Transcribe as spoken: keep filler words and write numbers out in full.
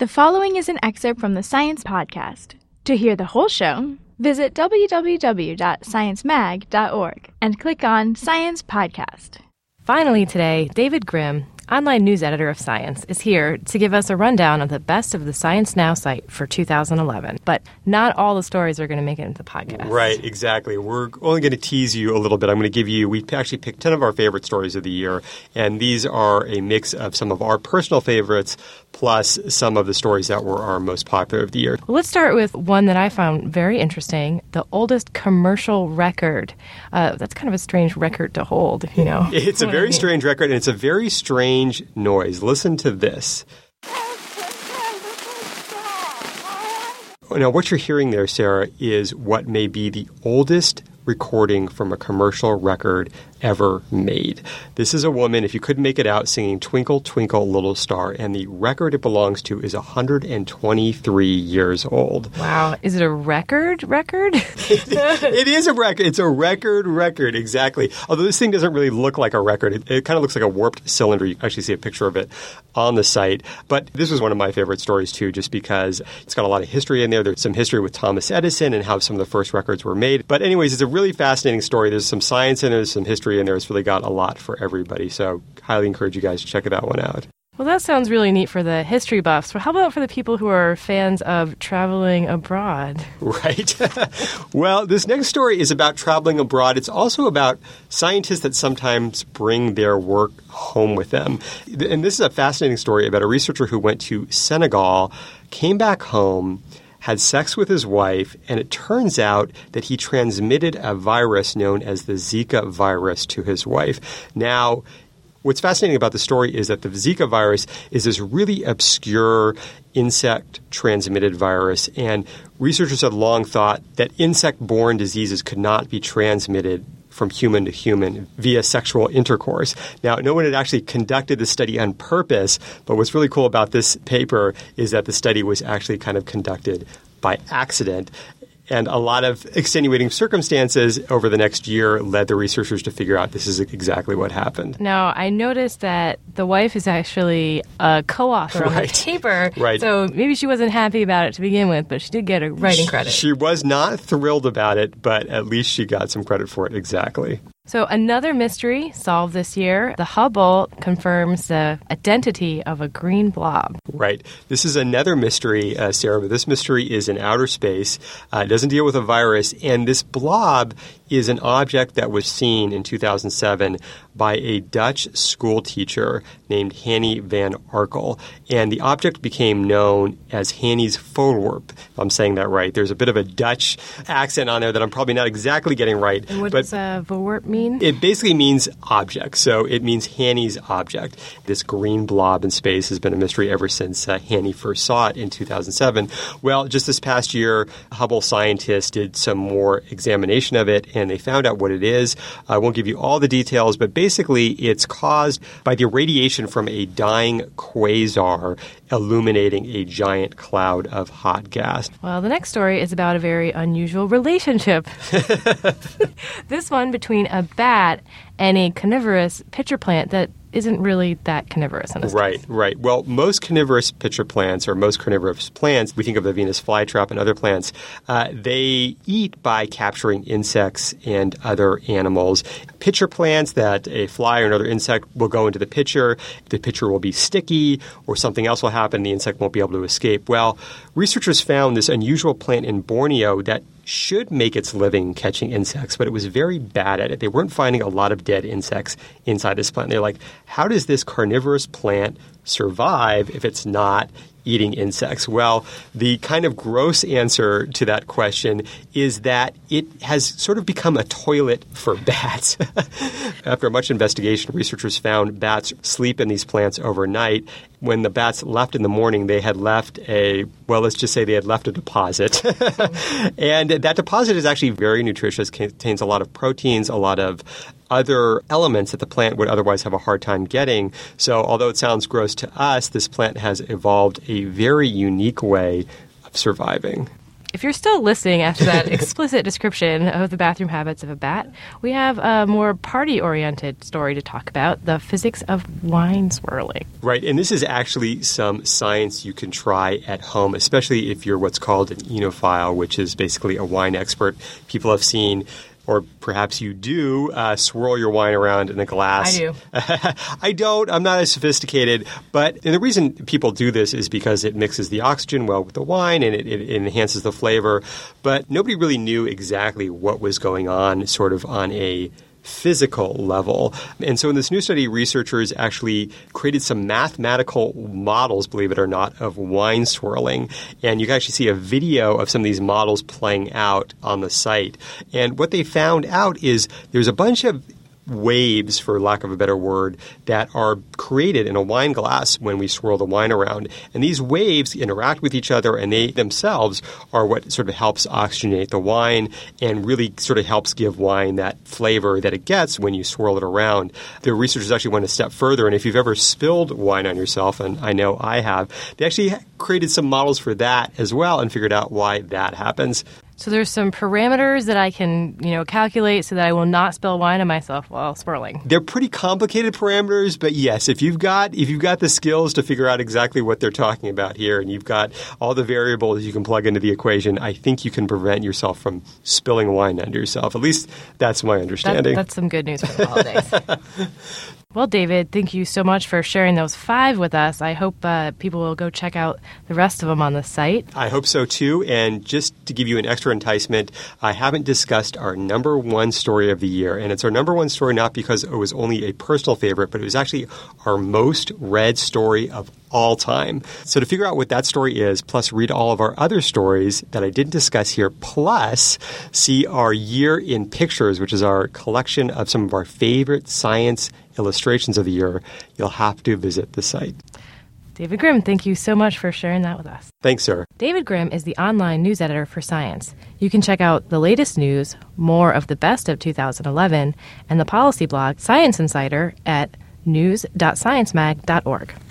The following is an excerpt from the Science Podcast. To hear the whole show, visit w w w dot science mag dot org and click on Science Podcast. Finally today, David Grimm, online news editor of Science, is here to give us a rundown of the best of the Science Now site for two thousand eleven. But not all the stories are going to make it into the podcast. Right, exactly. We're only going to tease you a little bit. I'm going to give you, we actually picked ten of our favorite stories of the year, and these are a mix of some of our personal favorites plus some of the stories that were our most popular of the year. Well, let's start with one that I found very interesting, the oldest commercial record. Uh, that's kind of a strange record to hold, you know. It's a very strange record, and it's a very strange noise. Listen to this. Now, what you're hearing there, Sarah, is what may be the oldest recording from a commercial record ever made. This is a woman, if you couldn't make it out, singing Twinkle, Twinkle, Little Star, and the record it belongs to is one hundred twenty-three years old. Wow. Is it a record record? It is a record. It's a record record, exactly. Although this thing doesn't really look like a record. It, it kind of looks like a warped cylinder. You can actually see a picture of it on the site. But this was one of my favorite stories, too, just because it's got a lot of history in there. There's some history with Thomas Edison and how some of the first records were made. But anyways, it's a really fascinating story. There's some science in there, there's some history in there. It's really got a lot for everybody. So highly encourage you guys to check that one out. Well, that sounds really neat for the history buffs. But how about for the people who are fans of traveling abroad? Right. Well, this next story is about traveling abroad. It's also about scientists that sometimes bring their work home with them. And this is a fascinating story about a researcher who went to Senegal, came back home, had sex with his wife, and it turns out that he transmitted a virus known as the Zika virus to his wife. Now, what's fascinating about the story is that the Zika virus is this really obscure insect-transmitted virus, and researchers had long thought that insect-borne diseases could not be transmitted from human to human via sexual intercourse. Now, no one had actually conducted the study on purpose, but what's really cool about this paper is that the study was actually kind of conducted by accident. And a lot of extenuating circumstances over the next year led the researchers to figure out this is exactly what happened. Now, I noticed that the wife is actually a co-author on Right. the paper. Right. So maybe she wasn't happy about it to begin with, but she did get a writing credit. She was not thrilled about it, but at least she got some credit for it. Exactly. So another mystery solved this year. The Hubble confirms the identity of a green blob. Right. This is another mystery, uh, Sarah, but this mystery is in outer space. Uh, it doesn't deal with a virus. And this blob is an object that was seen in two thousand seven by a Dutch school teacher named Hanny van Arkel. And the object became known as Hanny's voorwerp, if I'm saying that right. There's a bit of a Dutch accent on there that I'm probably not exactly getting right. And what but does uh, voorwerp mean? It basically means object. So it means Hanny's object. This green blob in space has been a mystery ever since uh, Hanny first saw it in two thousand seven. Well, just this past year, Hubble scientists did some more examination of it, and they found out what it is. I won't give you all the details, but basically it's caused by the radiation from a dying quasar illuminating a giant cloud of hot gas. Well, the next story is about a very unusual relationship. This one between a bat and a carnivorous pitcher plant that isn't really that carnivorous in a sense. Right, right. Well, most carnivorous pitcher plants, or most carnivorous plants, we think of the Venus flytrap and other plants, uh, they eat by capturing insects and other animals. Pitcher plants that a fly or another insect will go into the pitcher, the pitcher will be sticky, or something else will happen, the insect won't be able to escape. Well, researchers found this unusual plant in Borneo that should make its living catching insects, but it was very bad at it. They weren't finding a lot of dead insects inside this plant. They're like, how does this carnivorous plant survive if it's not eating insects? Well, the kind of gross answer to that question is that it has sort of become a toilet for bats. After much investigation, researchers found bats sleep in these plants overnight. When the bats left in the morning, they had left a, well, let's just say they had left a deposit. And that deposit is actually very nutritious, contains a lot of proteins, a lot of other elements that the plant would otherwise have a hard time getting. So although it sounds gross to us, this plant has evolved a very unique way of surviving. If you're still listening after that explicit description of the bathroom habits of a bat, we have a more party-oriented story to talk about, the physics of wine swirling. Right, and this is actually some science you can try at home, especially if you're what's called an enophile, which is basically a wine expert. People have seen, or perhaps you do, uh, swirl your wine around in a glass. I do. I don't. I'm not as sophisticated. But and the reason people do this is because it mixes the oxygen well with the wine and it, it enhances the flavor. But nobody really knew exactly what was going on sort of on a physical level. And so in this new study, researchers actually created some mathematical models, believe it or not, of wine swirling. And you can actually see a video of some of these models playing out on the site. And what they found out is there's a bunch of waves, for lack of a better word, that are created in a wine glass when we swirl the wine around. And these waves interact with each other, and they themselves are what sort of helps oxygenate the wine and really sort of helps give wine that flavor that it gets when you swirl it around. The researchers actually went a step further, and if you've ever spilled wine on yourself, and I know I have, they actually created some models for that as well and figured out why that happens. So there's some parameters that I can, you know, calculate so that I will not spill wine on myself while swirling. They're pretty complicated parameters, but yes, if you've got if you've got the skills to figure out exactly what they're talking about here, and you've got all the variables you can plug into the equation, I think you can prevent yourself from spilling wine under yourself. At least that's my understanding. That, that's some good news for the holidays. Well, David, thank you so much for sharing those five with us. I hope uh, people will go check out the rest of them on the site. I hope so, too. And just to give you an extra enticement, I haven't discussed our number one story of the year. And it's our number one story not because it was only a personal favorite, but it was actually our most read story of all time. So to figure out what that story is, plus read all of our other stories that I didn't discuss here, plus see our Year in Pictures, which is our collection of some of our favorite science illustrations of the year, you'll have to visit the site. David Grimm, thank you so much for sharing that with us. Thanks, sir. David Grimm is the online news editor for Science. You can check out the latest news, more of the best of two thousand eleven, and the policy blog Science Insider at news dot science mag dot org.